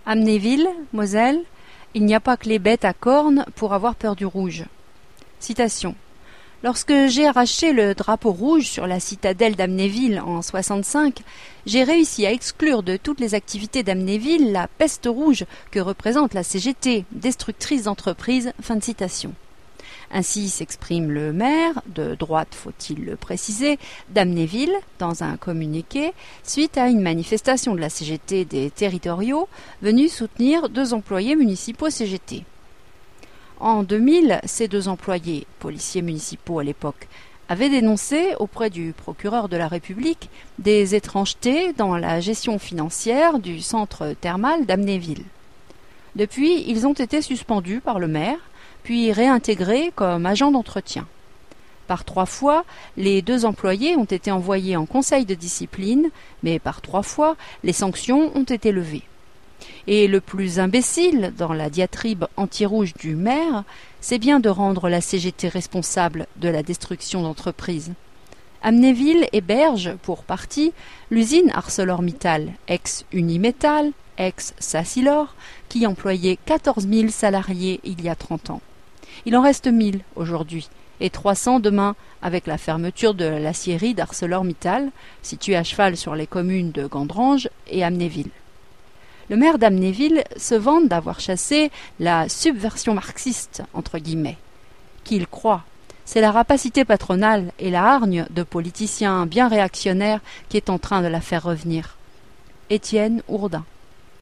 Amnéville, Moselle, il n'y a pas que les bêtes à cornes pour avoir peur du rouge. Citation. Lorsque j'ai arraché le drapeau rouge sur la citadelle d'Amnéville en 65, j'ai réussi à exclure de toutes les activités d'Amnéville la peste rouge que représente la CGT, destructrice d'entreprises. Fin de citation. Ainsi s'exprime le maire, de droite faut-il le préciser, d'Amnéville, dans un communiqué, suite à une manifestation de la CGT des territoriaux venus soutenir 2 employés municipaux CGT. En 2000, ces 2 employés, policiers municipaux à l'époque, avaient dénoncé auprès du procureur de la République des étrangetés dans la gestion financière du centre thermal d'Amnéville. Depuis, ils ont été suspendus par le maire, puis réintégrés comme agents d'entretien. Par 3 fois, les 2 employés ont été envoyés en conseil de discipline, mais par 3 fois, les sanctions ont été levées. Et le plus imbécile dans la diatribe anti-rouge du maire, c'est bien de rendre la CGT responsable de la destruction d'entreprises. Amnéville héberge, pour partie, l'usine ArcelorMittal, ex-Unimetal, ex-Sacilor, qui employait 14 000 salariés il y a 30 ans. Il en reste 1000 aujourd'hui, et 300 demain avec la fermeture de l'acierie d'ArcelorMittal, située à cheval sur les communes de Gandrange et Amnéville. Le maire d'Amnéville se vante d'avoir chassé la subversion marxiste, entre guillemets. Qu'il croit. C'est la rapacité patronale et la hargne de politiciens bien réactionnaires qui est en train de la faire revenir. Étienne Hourdin.